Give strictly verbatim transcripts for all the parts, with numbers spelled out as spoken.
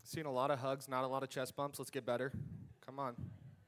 Seen a lot of hugs, not a lot of chest bumps. Let's get better. Come on.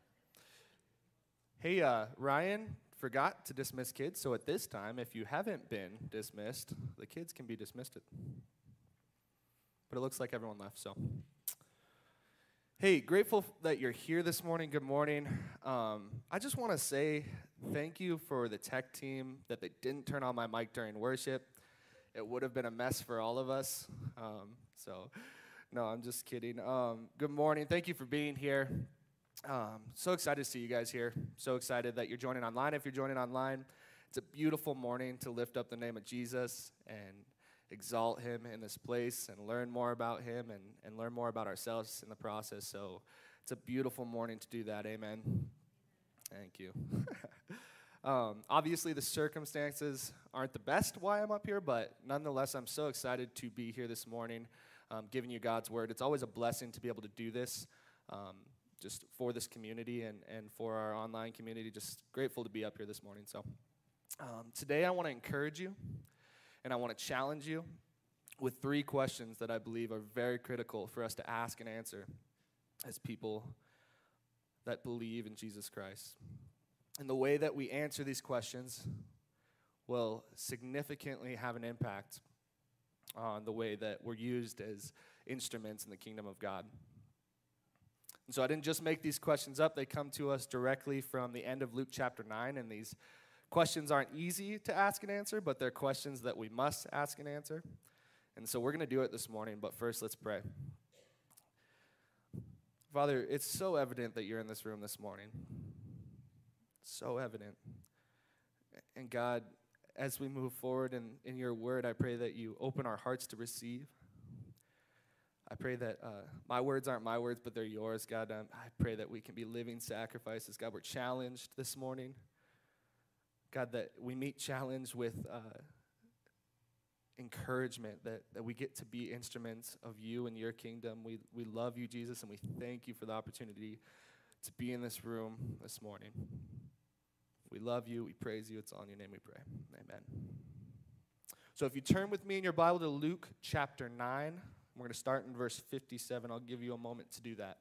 Hey, uh, Ryan forgot to dismiss kids, so at this time, if you haven't been dismissed, the kids can be dismissed. But it looks like everyone left, so. Hey, grateful that you're here this morning. Good morning. Um, I just want to say thank you for the tech team that they didn't turn on my mic during worship. It would have been a mess for all of us. Um, so, no, I'm just kidding. Um, good morning. Thank you for being here. Um, so excited to see you guys here. So excited that you're joining online. If you're joining online, it's a beautiful morning to lift up the name of Jesus and exalt him in this place and learn more about him and, and learn more about ourselves in the process. So it's a beautiful morning to do that. Amen. Thank you. um, obviously, the circumstances aren't the best why I'm up here, but nonetheless, I'm so excited to be here this morning um, giving you God's word. It's always a blessing to be able to do this um, just for this community and, and for our online community. Just grateful to be up here this morning. So um, today I want to encourage you. And I want to challenge you with three questions that I believe are very critical for us to ask and answer as people that believe in Jesus Christ. And the way that we answer these questions will significantly have an impact on the way that we're used as instruments in the kingdom of God. And so I didn't just make these questions up. They come to us directly from the end of Luke chapter nine, and these questions aren't easy to ask and answer, but they're questions that we must ask and answer. And so we're going to do it this morning, but first let's pray. Father, it's so evident that you're in this room this morning. So evident. And God, as we move forward in, in your word, I pray that you open our hearts to receive. I pray that uh, my words aren't my words, but they're yours, God. Um, I pray that we can be living sacrifices. God, we're challenged this morning. God, that we meet challenge with uh, encouragement, that, that we get to be instruments of you and your kingdom. We, we love you, Jesus, and we thank you for the opportunity to be in this room this morning. We love you. We praise you. It's all in your name we pray. Amen. So if you turn with me in your Bible to Luke chapter nine, we're going to start in verse fifty-seven. I'll give you a moment to do that.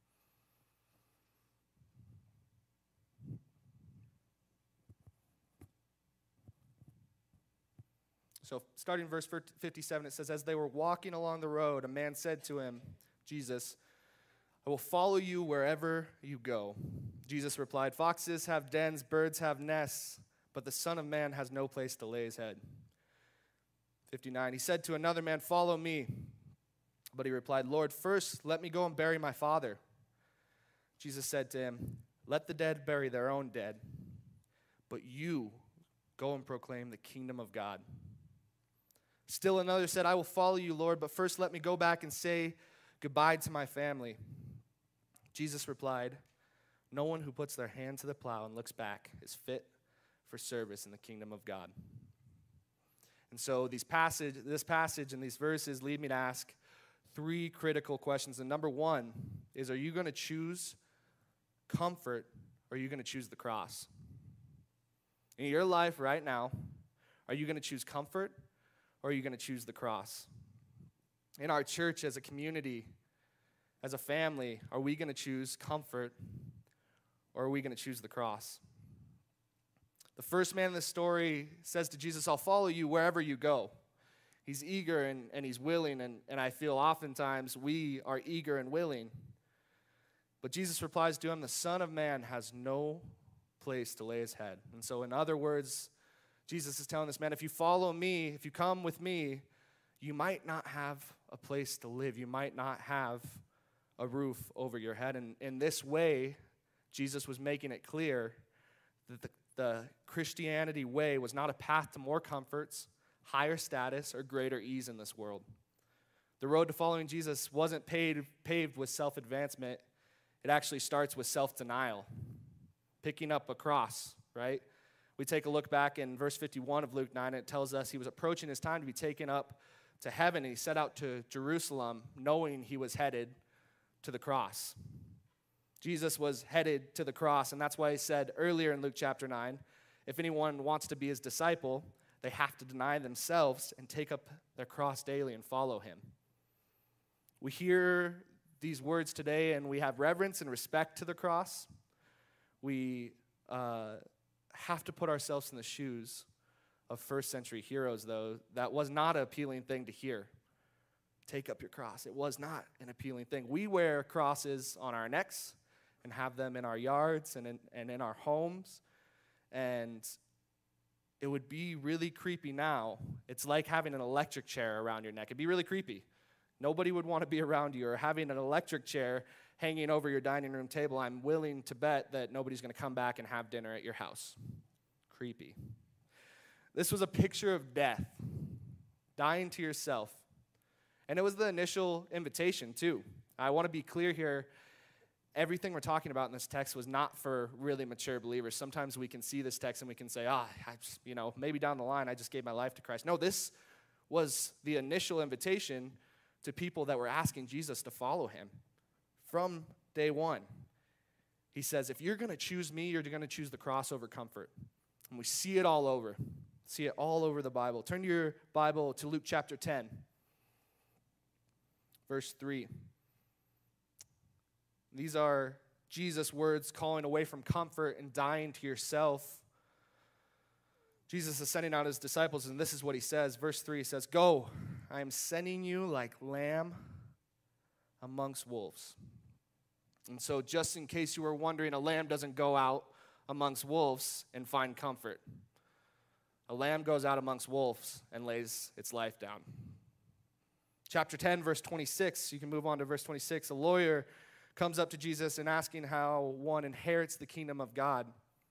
So starting in verse fifty-seven, it says, as they were walking along the road, a man said to him, Jesus, I will follow you wherever you go. Jesus replied, foxes have dens, birds have nests, but the Son of Man has no place to lay his head. fifty-nine, he said to another man, follow me. But he replied, Lord, first let me go and bury my father. Jesus said to him, let the dead bury their own dead, but you go and proclaim the kingdom of God. Still another said, I will follow you, Lord, but first let me go back and say goodbye to my family. Jesus replied, no one who puts their hand to the plow and looks back is fit for service in the kingdom of God. And so these passage, this passage and these verses lead me to ask three critical questions. And number one is, are you going to choose comfort or are you going to choose the cross? In your life right now, are you going to choose comfort or are you going to choose the cross? In our church, as a community, as a family, are we going to choose comfort or are we going to choose the cross? The first man in this story says to Jesus, I'll follow you wherever you go. He's eager and, and he's willing, and, and I feel oftentimes we are eager and willing. But Jesus replies to him, the Son of Man has no place to lay his head. And so in other words, Jesus is telling this man, if you follow me, if you come with me, you might not have a place to live. You might not have a roof over your head. And in this way, Jesus was making it clear that the, the Christianity way was not a path to more comforts, higher status, or greater ease in this world. The road to following Jesus wasn't paved, paved with self-advancement. It actually starts with self-denial, picking up a cross, right? We take a look back in verse fifty-one of Luke nine, and it tells us he was approaching his time to be taken up to heaven, and he set out to Jerusalem knowing he was headed to the cross. Jesus was headed to the cross, and that's why he said earlier in Luke chapter nine, if anyone wants to be his disciple, they have to deny themselves and take up their cross daily and follow him. We hear these words today and we have reverence and respect to the cross. We uh, have to put ourselves in the shoes of first century heroes, though. That was not an appealing thing to hear. Take up your cross. It was not an appealing thing. We wear crosses on our necks and have them in our yards and in, and in our homes. And it would be really creepy now. It's like having an electric chair around your neck. It'd be really creepy. Nobody would want to be around you, or having an electric chair hanging over your dining room table. I'm willing to bet that nobody's going to come back and have dinner at your house. Creepy. This was a picture of death, dying to yourself. And it was the initial invitation, too. I want to be clear here. Everything we're talking about in this text was not for really mature believers. Sometimes we can see this text and we can say, ah, I just, you know, maybe down the line I just gave my life to Christ. No, this was the initial invitation to people that were asking Jesus to follow him from day one. He says, if you're going to choose me, you're going to choose the cross over comfort. And we see it all over. See it all over the Bible. Turn your Bible to Luke chapter ten, verse three. These are Jesus' words calling away from comfort and dying to yourself. Jesus is sending out his disciples, and this is what he says. Verse three says, go, I am sending you like lamb amongst wolves. And so just in case you were wondering, a lamb doesn't go out amongst wolves and find comfort. A lamb goes out amongst wolves and lays its life down. Chapter ten, verse twenty-six, you can move on to verse twenty-six. A lawyer comes up to Jesus and asking how one inherits the kingdom of God.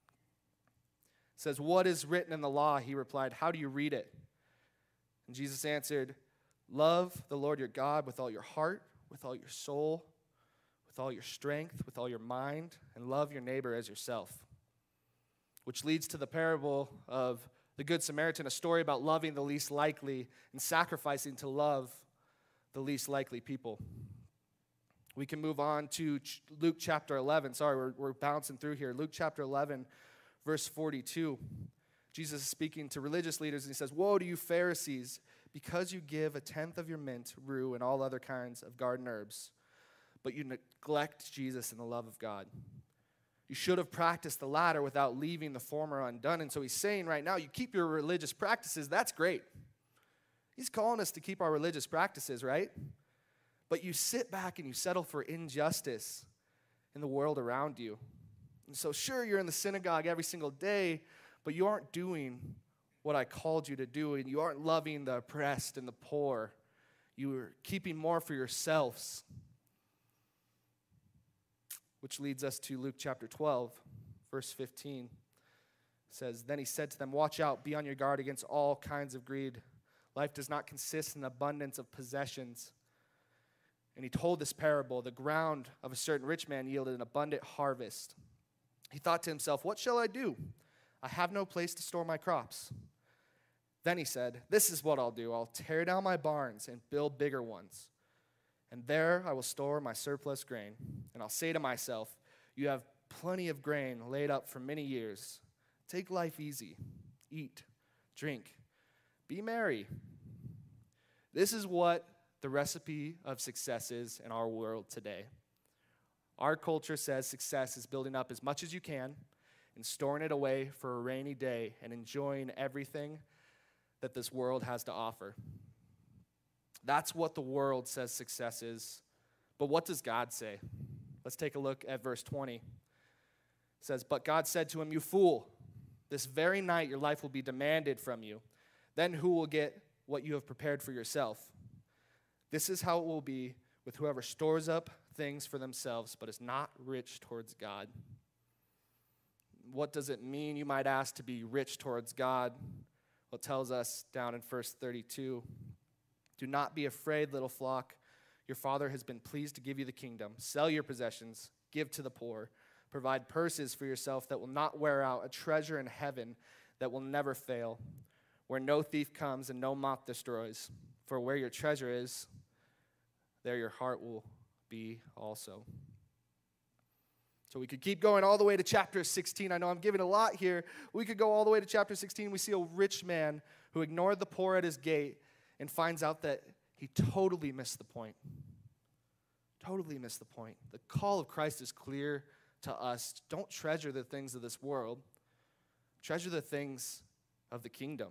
Says, what is written in the law? He replied, how do you read it? And Jesus answered, love the Lord your God with all your heart, with all your soul, with all your strength, with all your mind, and love your neighbor as yourself. Which leads to the parable of the Good Samaritan, a story about loving the least likely and sacrificing to love the least likely people. We can move on to Luke chapter eleven. Sorry, we're, we're bouncing through here. Luke chapter eleven, verse forty-two. Jesus is speaking to religious leaders, and he says, woe to you Pharisees, because you give a tenth of your mint, rue, and all other kinds of garden herbs, but you neglect Jesus and the love of God. You should have practiced the latter without leaving the former undone. And so he's saying right now, you keep your religious practices, that's great. He's calling us to keep our religious practices, right? But you sit back and you settle for injustice in the world around you. And so sure, you're in the synagogue every single day, but you aren't doing what I called you to do, and you aren't loving the oppressed and the poor. You're keeping more for yourselves. Which leads us to Luke chapter twelve, verse fifteen. It says, then he said to them, watch out, be on your guard against all kinds of greed. Life does not consist in abundance of possessions. And he told this parable, the ground of a certain rich man yielded an abundant harvest. He thought to himself, what shall I do? I have no place to store my crops. Then he said, this is what I'll do. I'll tear down my barns and build bigger ones. And there I will store my surplus grain. And I'll say to myself, you have plenty of grain laid up for many years. Take life easy. Eat, drink, be merry. This is what the recipe of success is in our world today. Our culture says success is building up as much as you can and storing it away for a rainy day and enjoying everything that this world has to offer. That's what the world says success is. But what does God say? Let's take a look at verse twenty. It says, but God said to him, you fool, this very night your life will be demanded from you. Then who will get what you have prepared for yourself? This is how it will be with whoever stores up things for themselves, but is not rich towards God. What does it mean, you might ask, to be rich towards God? Well, it tells us down in verse thirty-two, do not be afraid, little flock. Your Father has been pleased to give you the kingdom. Sell your possessions, give to the poor. Provide purses for yourself that will not wear out, a treasure in heaven that will never fail, where no thief comes and no moth destroys. For where your treasure is, there your heart will be also. So we could keep going all the way to chapter sixteen. I know I'm giving a lot here. We could go all the way to chapter sixteen. We see a rich man who ignored the poor at his gate and finds out that he totally missed the point. Totally miss the point. The call of Christ is clear to us. Don't treasure the things of this world. Treasure the things of the kingdom.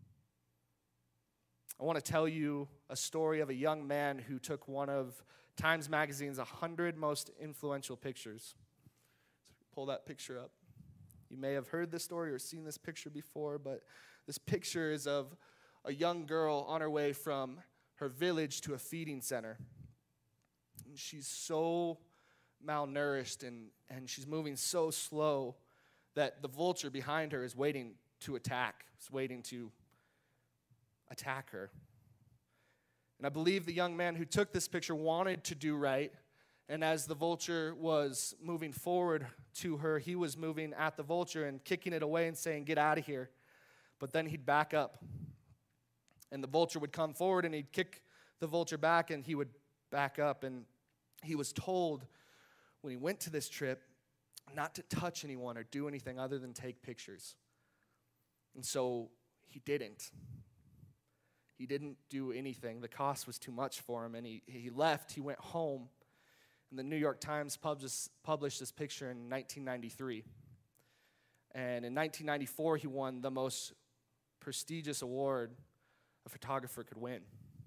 I want to tell you a story of a young man who took one of Times Magazine's one hundred most influential pictures. So pull that picture up. You may have heard this story or seen this picture before, but this picture is of a young girl on her way from her village to a feeding center. And she's so malnourished and, and she's moving so slow that the vulture behind her is waiting to attack. It's waiting to attack her. And I believe the young man who took this picture wanted to do right. And as the vulture was moving forward to her, he was moving at the vulture and kicking it away and saying, "Get out of here." But then he'd back up. And the vulture would come forward and he'd kick the vulture back and he would back up. And he was told when he went to this trip not to touch anyone or do anything other than take pictures. And so he didn't. He didn't do anything. The cost was too much for him, and he, he left. He went home, and the New York Times published, published this picture in nineteen ninety-three. And in nineteen ninety-four, he won the most prestigious award a photographer could win.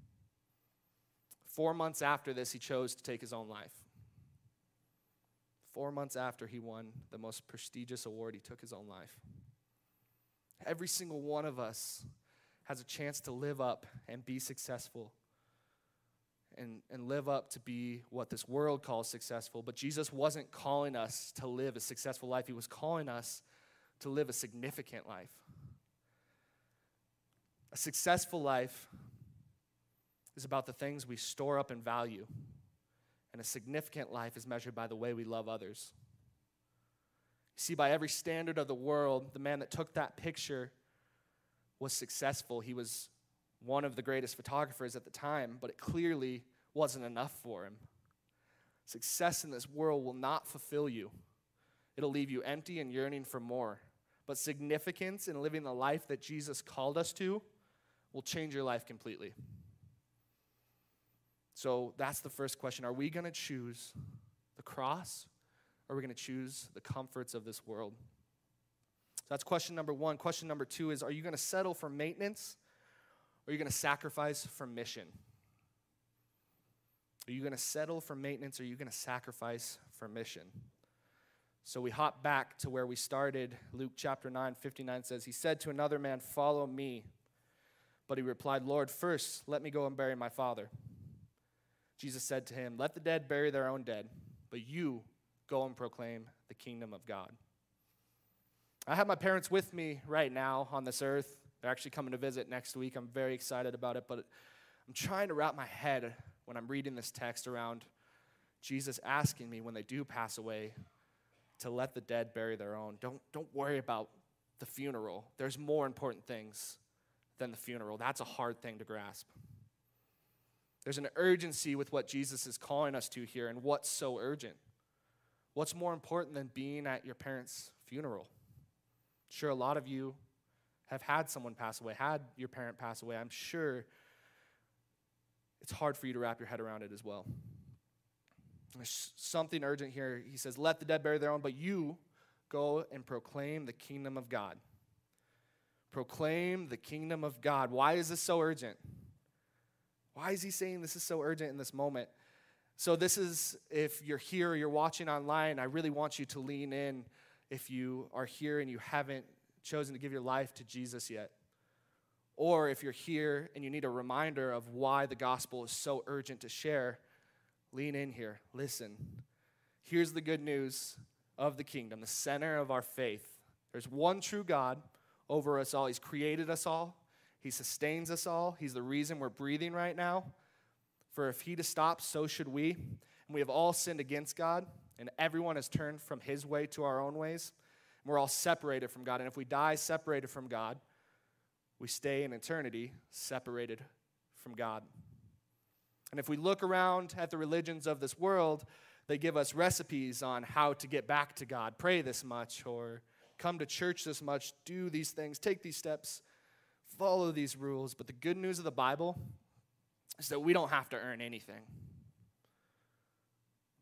Four months after this, he chose to take his own life. Four months after he won the most prestigious award, he took his own life. Every single one of us has a chance to live up and be successful and, and live up to be what this world calls successful. But Jesus wasn't calling us to live a successful life. He was calling us to live a significant life. A successful life is about the things we store up and value. And a significant life is measured by the way we love others. You see, by every standard of the world, the man that took that picture was successful. He was one of the greatest photographers at the time, but it clearly wasn't enough for him. Success in this world will not fulfill you. It'll leave you empty and yearning for more. But significance in living the life that Jesus called us to will change your life completely. So that's the first question. Are we going to choose the cross, or are we going to choose the comforts of this world? So that's question number one. Question number two is, are you going to settle for maintenance, or are you going to sacrifice for mission? Are you going to settle for maintenance, or are you going to sacrifice for mission? So we hop back to where we started. Luke chapter nine, fifty-nine says, he said to another man, "Follow me." But he replied, "Lord, first let me go and bury my father." Jesus said to him, "Let the dead bury their own dead, but you go and proclaim the kingdom of God." I have my parents with me right now on this earth. They're actually coming to visit next week. I'm very excited about it, but I'm trying to wrap my head when I'm reading this text around Jesus asking me when they do pass away to let the dead bury their own. Don't, don't worry about the funeral. There's more important things than the funeral. That's a hard thing to grasp. There's an urgency with what Jesus is calling us to here, and what's so urgent? What's more important than being at your parents' funeral? Sure, a lot of you have had someone pass away, had your parent pass away. I'm sure it's hard for you to wrap your head around it as well. There's something urgent here. He says, let the dead bury their own, but you go and proclaim the kingdom of God. Proclaim the kingdom of God. Why is this so urgent? Why is he saying this is so urgent in this moment? So this is, if you're here or you're watching online, I really want you to lean in if you are here and you haven't chosen to give your life to Jesus yet. Or if you're here and you need a reminder of why the gospel is so urgent to share, lean in here. Listen. Here's the good news of the kingdom, the center of our faith. There's one true God over us all. He's created us all. He sustains us all. He's the reason we're breathing right now. For if he to stop, so should we. And we have all sinned against God, and everyone has turned from his way to our own ways. And we're all separated from God. And if we die separated from God, we stay in eternity separated from God. And if we look around at the religions of this world, they give us recipes on how to get back to God. Pray this much, or come to church this much, do these things, take these steps, follow these rules. But the good news of the Bible is that we don't have to earn anything.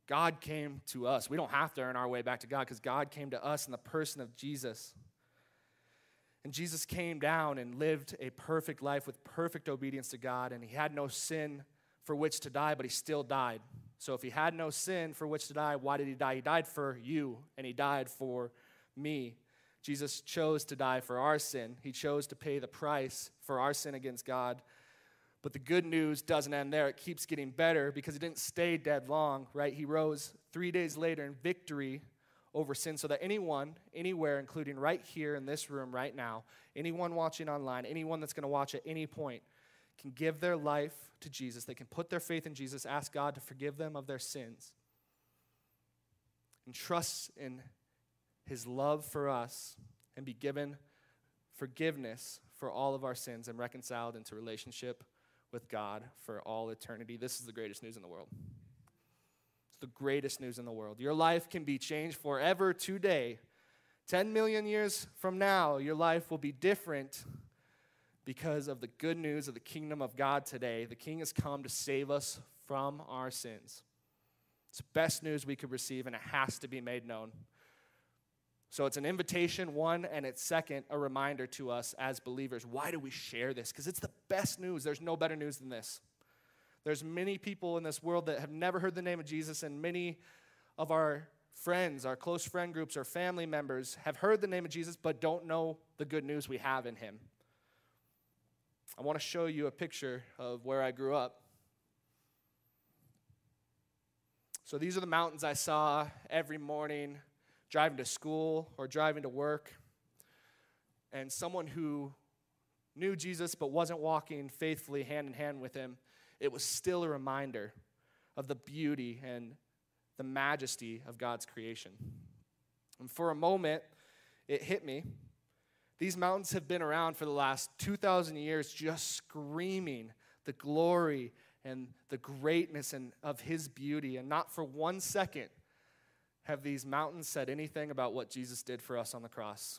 God came to us. We don't have to earn our way back to God because God came to us in the person of Jesus. And Jesus came down and lived a perfect life with perfect obedience to God, and he had no sin for which to die, but he still died. So if he had no sin for which to die, why did he die? He died for you, and he died for me. Jesus chose to die for our sin. He chose to pay the price for our sin against God. But the good news doesn't end there. It keeps getting better because he didn't stay dead long, right? He rose three days later in victory over sin so that anyone, anywhere, including right here in this room right now, anyone watching online, anyone that's going to watch at any point, can give their life to Jesus. They can put their faith in Jesus, ask God to forgive them of their sins, and trust in his love for us and be given forgiveness for all of our sins and reconciled into relationship with God for all eternity. This is the greatest news in the world. It's the greatest news in the world. Your life can be changed forever today. ten million years from now, your life will be different because of the good news of the kingdom of God today. The King has come to save us from our sins. It's the best news we could receive, and it has to be made known. So it's an invitation, one, and it's second, a reminder to us as believers. Why do we share this? Because it's the best news. There's no better news than this. There's many people in this world that have never heard the name of Jesus, and many of our friends, our close friend groups, our family members have heard the name of Jesus but don't know the good news we have in him. I want to show you a picture of where I grew up. So these are the mountains I saw every morning driving to school or driving to work. And someone who knew Jesus but wasn't walking faithfully hand in hand with him, it was still a reminder of the beauty and the majesty of God's creation. And for a moment, it hit me. These mountains have been around for the last two thousand years, just screaming the glory and the greatness and of his beauty. And not for one second have these mountains said anything about what Jesus did for us on the cross.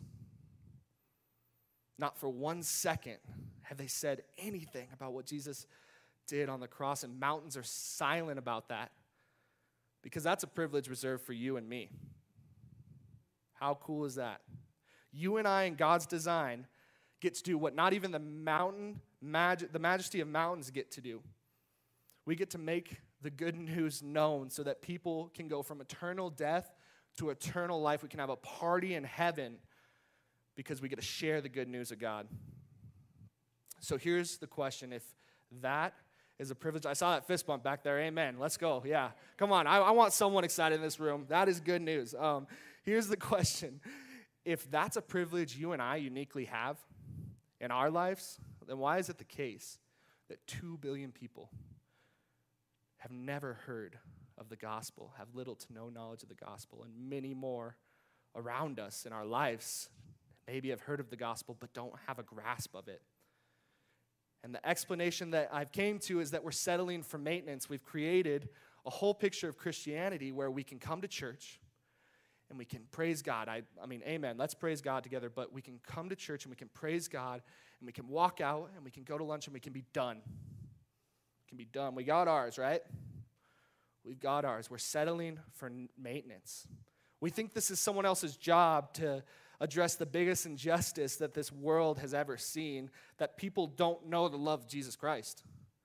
Not for one second have they said anything about what Jesus did on the cross. And mountains are silent about that because that's a privilege reserved for you and me. How cool is that? You and I, in God's design, get to do what not even the mountain, mag- the majesty of mountains get to do. We get to make the good news known so that people can go from eternal death to eternal life. We can have a party in heaven because we get to share the good news of God. So here's the question. If that is a privilege, I saw that fist bump back there. Amen. Let's go. Yeah. Come on. I, I want someone excited in this room. That is good news. Um, here's the question. If that's a privilege you and I uniquely have in our lives, then why is it the case that two billion people have never heard of the gospel, have little to no knowledge of the gospel, and many more around us in our lives maybe have heard of the gospel but don't have a grasp of it? And the explanation that I've came to is that we're settling for maintenance. We've created a whole picture of Christianity where we can come to church and we can praise God. I, I mean, amen. Let's praise God together. But we can come to church and we can praise God and we can walk out and we can go to lunch and we can be done. We can be done. We got ours, right? We've got ours. We're settling for maintenance. We think this is someone else's job to address the biggest injustice that this world has ever seen, that people don't know the love of Jesus Christ.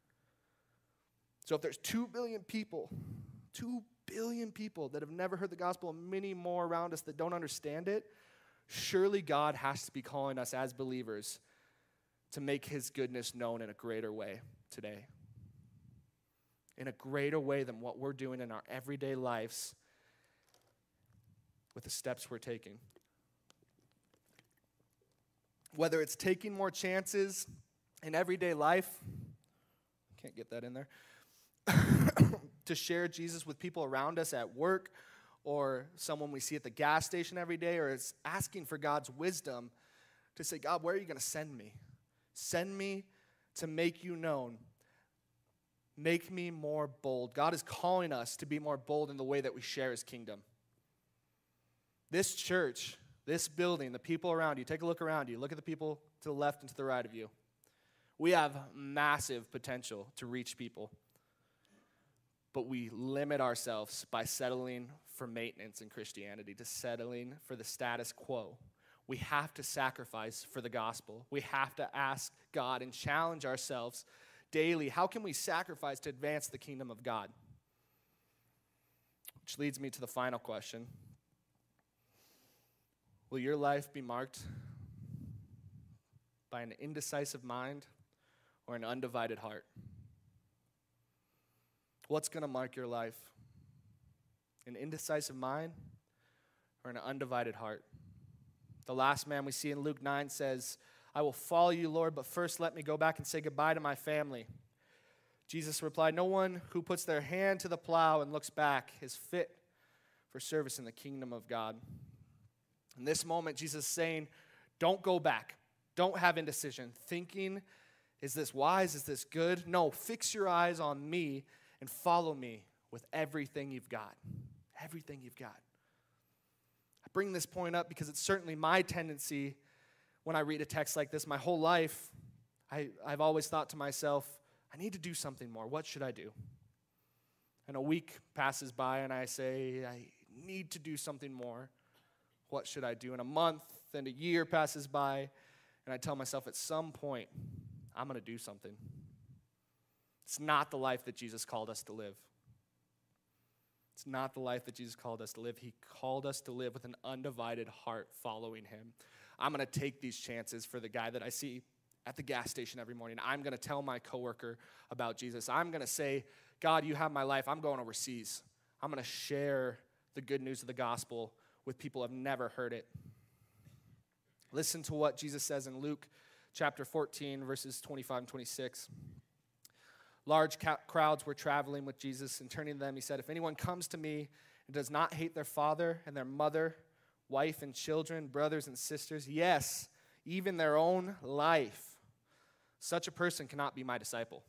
So if there's two billion people, two billion people that have never heard the gospel and many more around us that don't understand it, surely God has to be calling us as believers to make his goodness known in a greater way today. In a greater way than what we're doing in our everyday lives with the steps we're taking. Whether it's taking more chances in everyday life, can't get that in there, to share Jesus with people around us at work or someone we see at the gas station every day, or it's asking for God's wisdom to say, God, where are you going to send me? Send me to make you known. Make me more bold. God is calling us to be more bold in the way that we share his kingdom. This church, this building, the people around you, take a look around you. Look at the people to the left and to the right of you. We have massive potential to reach people. but we limit ourselves by settling for maintenance in Christianity, to settling for the status quo. We have to sacrifice for the gospel. We have to ask God and challenge ourselves daily. How can we sacrifice to advance the kingdom of God? Which leads me to the final question. Will your life be marked by an indecisive mind or an undivided heart? What's going to mark your life? An indecisive mind or an undivided heart? The last man we see in Luke nine says, I will follow you, Lord, but first let me go back and say goodbye to my family. Jesus replied, no one who puts their hand to the plow and looks back is fit for service in the kingdom of God. In this moment, Jesus is saying, don't go back. Don't have indecision. Thinking, is this wise? Is this good? No, fix your eyes on me and follow me with everything you've got. Everything you've got. I bring this point up because it's certainly my tendency when I read a text like this. My whole life, I, I've always thought to myself, I need to do something more. What should I do? And a week passes by and I say, I need to do something more. What should I do? And a month and a year passes by and I tell myself at some point, I'm going to do something. It's not the life that Jesus called us to live. It's not the life that Jesus called us to live. He called us to live with an undivided heart following him. I'm going to take these chances for the guy that I see at the gas station every morning. I'm going to tell my coworker about Jesus. I'm going to say, God, you have my life. I'm going overseas. I'm going to share the good news of the gospel with people who have never heard it. Listen to what Jesus says in Luke chapter fourteen, verses twenty-five and twenty-six. Large ca- crowds were traveling with Jesus, and turning to them, he said, if anyone comes to me and does not hate their father and their mother, wife and children, brothers and sisters, yes, even their own life, such a person cannot be my disciple.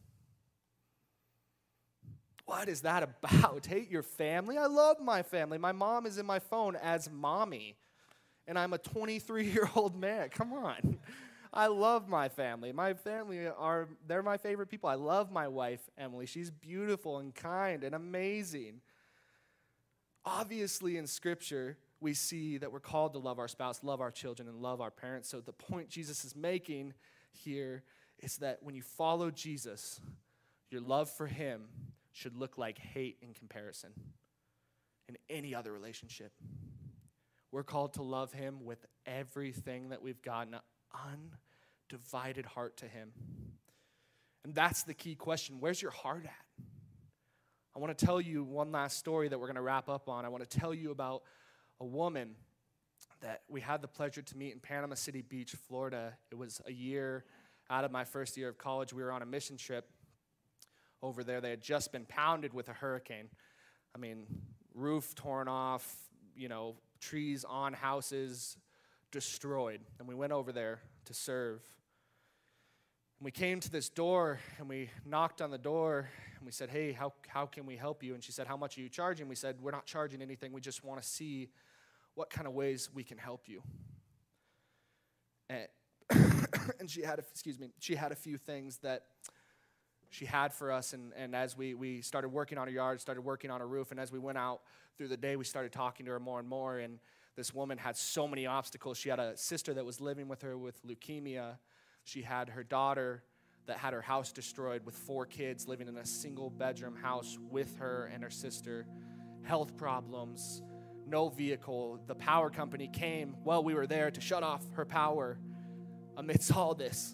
What is that about? Hate your family? I love my family. My mom is in my phone as mommy, and I'm a twenty-three-year-old man. Come on. I love my family. My family are, they're my favorite people. I love my wife, Emily. She's beautiful and kind and amazing. Obviously, in Scripture, we see that we're called to love our spouse, love our children, and love our parents. So the point Jesus is making here is that when you follow Jesus, your love for him should look like hate in comparison in any other relationship. We're called to love him with everything that we've got, an undivided heart to him. And that's the key question. Where's your heart at? I want to tell you one last story that we're going to wrap up on. I want to tell you about a woman that we had the pleasure to meet in Panama City Beach, Florida. It was a year out of my first year of college. We were on a mission trip over there. They had just been pounded with a hurricane. I mean, roof torn off, you know, trees on houses destroyed. And we went over there to serve. And we came to this door, and we knocked on the door, and we said, hey, how, how can we help you? And she said, how much are you charging? We said, we're not charging anything. We just want to see what kind of ways we can help you. And, and she had, a, excuse me, she had a few things that she had for us, and, and as we, we started working on her yard, started working on her roof, and as we went out through the day, we started talking to her more and more, and this woman had so many obstacles. She had a sister that was living with her with leukemia. She had her daughter that had her house destroyed with four kids living in a single-bedroom house with her and her sister. Health problems, no vehicle. The power company came while we were there to shut off her power amidst all this.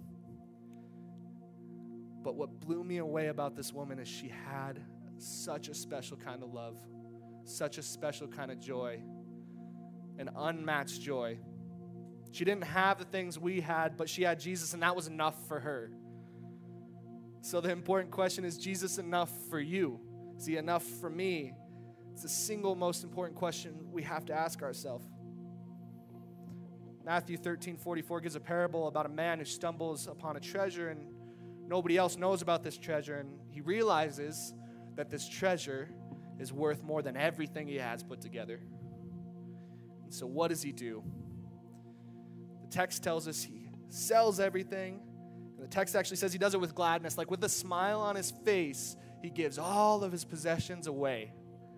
But what blew me away about this woman is she had such a special kind of love, such a special kind of joy, an unmatched joy. She didn't have the things we had, but she had Jesus, and that was enough for her. So the important question is, Jesus enough for you? Is he enough for me? It's the single most important question we have to ask ourselves. Matthew thirteen forty-four gives a parable about a man who stumbles upon a treasure, and nobody else knows about this treasure, and he realizes that this treasure is worth more than everything he has put together. And so what does he do? The text tells us he sells everything. And the text actually says he does it with gladness, like with a smile on his face. he gives all of his possessions away.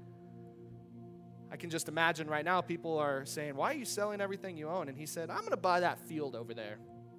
I can just imagine right now people are saying, why are you selling everything you own? And he said, I'm going to buy that field over there.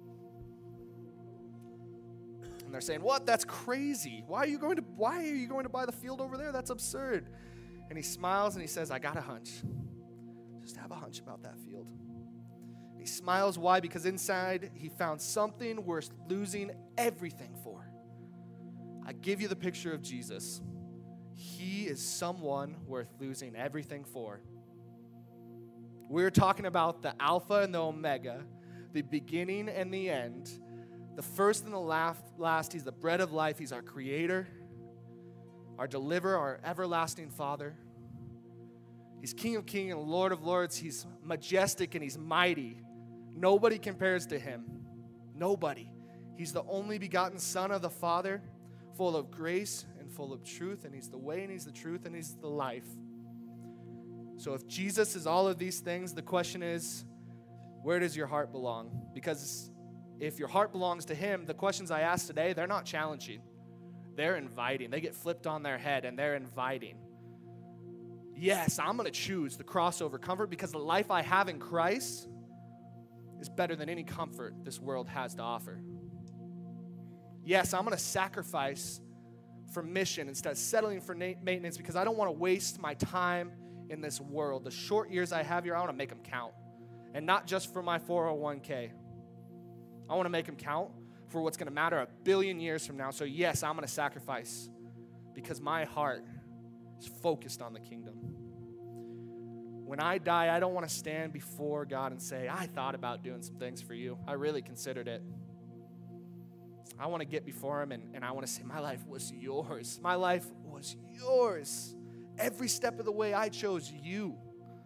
And they're saying, what? That's crazy. Why are you going to, why are you going to buy the field over there? That's absurd. And he smiles and he says, I got a hunch. Just have a hunch about that field. He smiles. Why? Because inside he found something worth losing everything for. I give you the picture of Jesus. He is someone worth losing everything for. We're talking about the Alpha and the Omega, the beginning and the end, the first and the last. last. He's the bread of life. He's our creator, our deliverer, our everlasting Father. He's King of kings and Lord of lords. He's majestic and he's mighty. Nobody compares to him. Nobody. He's the only begotten Son of the Father, full of grace and full of truth, and he's the way and he's the truth and he's the life. So if Jesus is all of these things, the question is, where does your heart belong? Because if your heart belongs to him, the questions I asked today, they're not challenging. They're inviting. They get flipped on their head and they're inviting. Yes, I'm going to choose the crossover comfort because the life I have in Christ is better than any comfort this world has to offer. Yes, I'm going to sacrifice for mission instead of settling for na- maintenance because I don't want to waste my time in this world. The short years I have here, I want to make them count. And not just for my four oh one k. I want to make them count for what's going to matter a billion years from now. So yes, I'm going to sacrifice because my heart is focused on the kingdom. When I die, I don't want to stand before God and say, I thought about doing some things for you. I really considered it. I want to get before him and, and I want to say, my life was yours. My life was yours. Every step of the way, I chose you.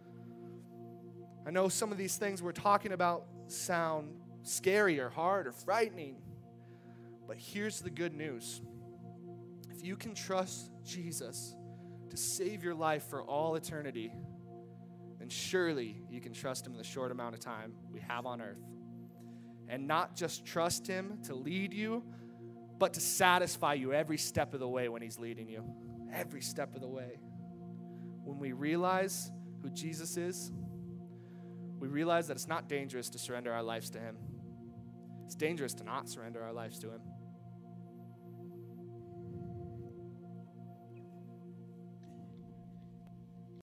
I know some of these things we're talking about sound scary or hard or frightening, but here's the good news. If you can trust Jesus to save your life for all eternity, then surely you can trust him in the short amount of time we have on earth. And not just trust him to lead you, but to satisfy you every step of the way when he's leading you. Every step of the way. When we realize who Jesus is, we realize that it's not dangerous to surrender our lives to him. It's dangerous to not surrender our lives to him.